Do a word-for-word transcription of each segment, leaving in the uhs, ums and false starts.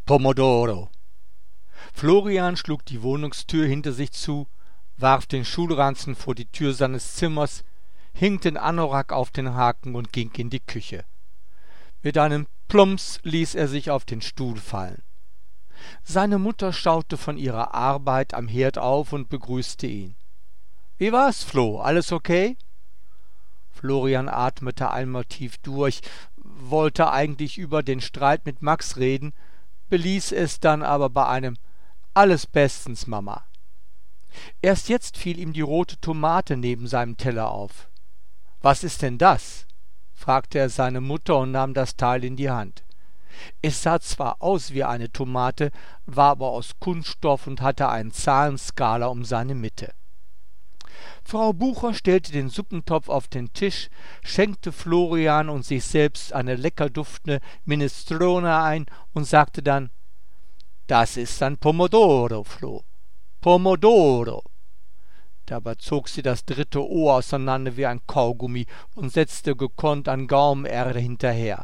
Pomodoro. Florian schlug die Wohnungstür hinter sich zu, warf den Schulranzen vor die Tür seines Zimmers, hing den Anorak auf den Haken und ging in die Küche. Mit einem Plumps ließ er sich auf den Stuhl fallen. Seine Mutter schaute von ihrer Arbeit am Herd auf und begrüßte ihn. »Wie war's, Flo? Alles okay?« Florian atmete einmal tief durch, wollte eigentlich über den Streit mit Max reden, beließ es dann aber bei einem »Alles bestens, Mama«. Erst jetzt fiel ihm die rote Tomate neben seinem Teller auf. »Was ist denn das?« fragte er seine Mutter und nahm das Teil in die Hand. Es sah zwar aus wie eine Tomate, war aber aus Kunststoff und hatte einen Zahlenskala um seine Mitte. Frau Bucher stellte den Suppentopf auf den Tisch, schenkte Florian und sich selbst eine lecker duftende Minestrone ein und sagte dann: »Das ist ein Pomodoro, Flo. Pomodoro.« Dabei zog sie das dritte Ohr auseinander wie ein Kaugummi und setzte gekonnt an Gaumenerde hinterher.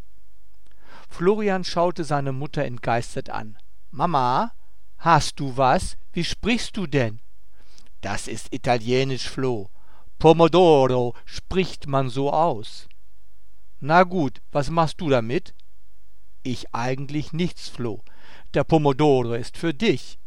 Florian schaute seine Mutter entgeistert an. »Mama, hast du was? Wie sprichst du denn?« »Das ist italienisch, Flo. Pomodoro spricht man so aus.« »Na gut, was machst du damit?« »Ich eigentlich nichts, Flo. Der Pomodoro ist für dich.«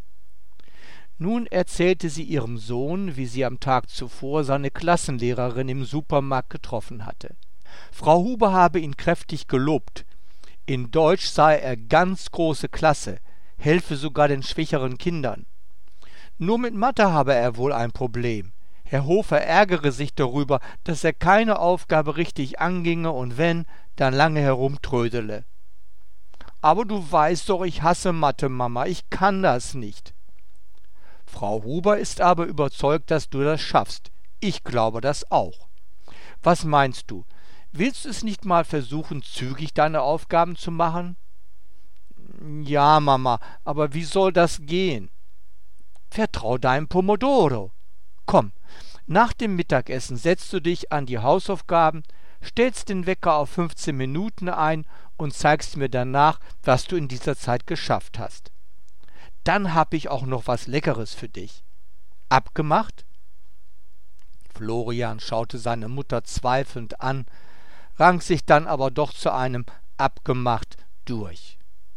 Nun erzählte sie ihrem Sohn, wie sie am Tag zuvor seine Klassenlehrerin im Supermarkt getroffen hatte. Frau Huber habe ihn kräftig gelobt. In Deutsch sei er ganz große Klasse, helfe sogar den schwächeren Kindern. Nur mit Mathe habe er wohl ein Problem. Herr Hofer ärgere sich darüber, dass er keine Aufgabe richtig anginge und wenn, dann lange herumtrödele. »Aber du weißt doch, ich hasse Mathe, Mama, ich kann das nicht.« Frau Huber ist aber überzeugt, dass du das schaffst. Ich glaube das auch. Was meinst du? Willst du es nicht mal versuchen, zügig deine Aufgaben zu machen? Ja, Mama, aber wie soll das gehen? Vertrau deinem Pomodoro. Komm, nach dem Mittagessen setzt du dich an die Hausaufgaben, stellst den Wecker auf fünfzehn Minuten ein und zeigst mir danach, was du in dieser Zeit geschafft hast. Dann hab ich auch noch was Leckeres für dich. Abgemacht?« Florian schaute seine Mutter zweifelnd an, rang sich dann aber doch zu einem abgemacht durch.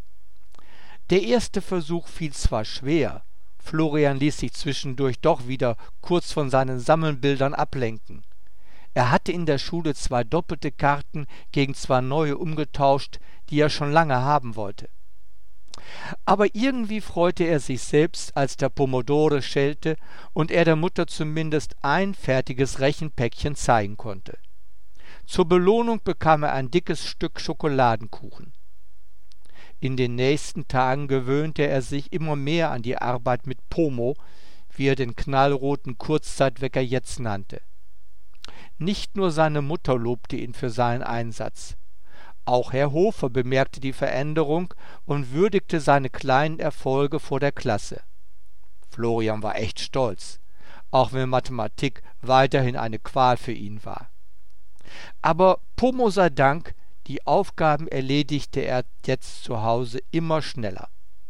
Der erste Versuch fiel zwar schwer, Florian ließ sich zwischendurch doch wieder kurz von seinen Sammelbildern ablenken. Er hatte in der Schule zwei doppelte Karten gegen zwei neue umgetauscht, die er schon lange haben wollte. Aber irgendwie freute er sich selbst, als der Pomodoro schellte und er der Mutter zumindest ein fertiges Rechenpäckchen zeigen konnte. Zur Belohnung bekam er ein dickes Stück Schokoladenkuchen. In den nächsten Tagen gewöhnte er sich immer mehr an die Arbeit mit Pomo, wie er den knallroten Kurzzeitwecker jetzt nannte. Nicht nur seine Mutter lobte ihn für seinen Einsatz. Auch Herr Hofer bemerkte die Veränderung und würdigte seine kleinen Erfolge vor der Klasse. Florian war echt stolz, auch wenn Mathematik weiterhin eine Qual für ihn war. Aber Pomo sei Dank, die Aufgaben erledigte er jetzt zu Hause immer schneller.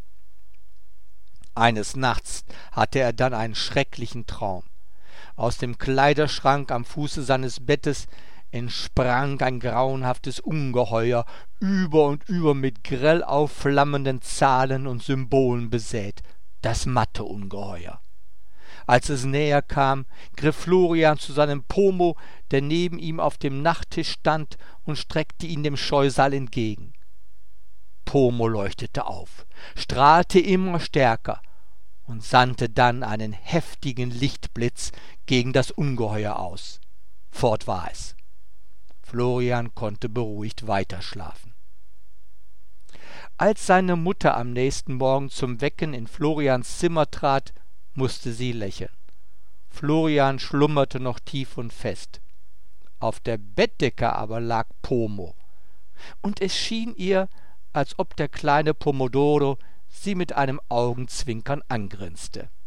Eines Nachts hatte er dann einen schrecklichen Traum. Aus dem Kleiderschrank am Fuße seines Bettes entsprang ein grauenhaftes Ungeheuer, über und über mit grell aufflammenden Zahlen und Symbolen besät, das Mathe-Ungeheuer. Als es näher kam, griff Florian zu seinem Pomo, der neben ihm auf dem Nachttisch stand, und streckte ihn dem Scheusal entgegen. Pomo leuchtete auf, strahlte immer stärker und sandte dann einen heftigen Lichtblitz gegen das Ungeheuer aus. Fort war es. Florian konnte beruhigt weiterschlafen. Als seine Mutter am nächsten Morgen zum Wecken in Florians Zimmer trat, musste sie lächeln. Florian schlummerte noch tief und fest. Auf der Bettdecke aber lag Pomo, und es schien ihr, als ob der kleine Pomodoro sie mit einem Augenzwinkern angrinste.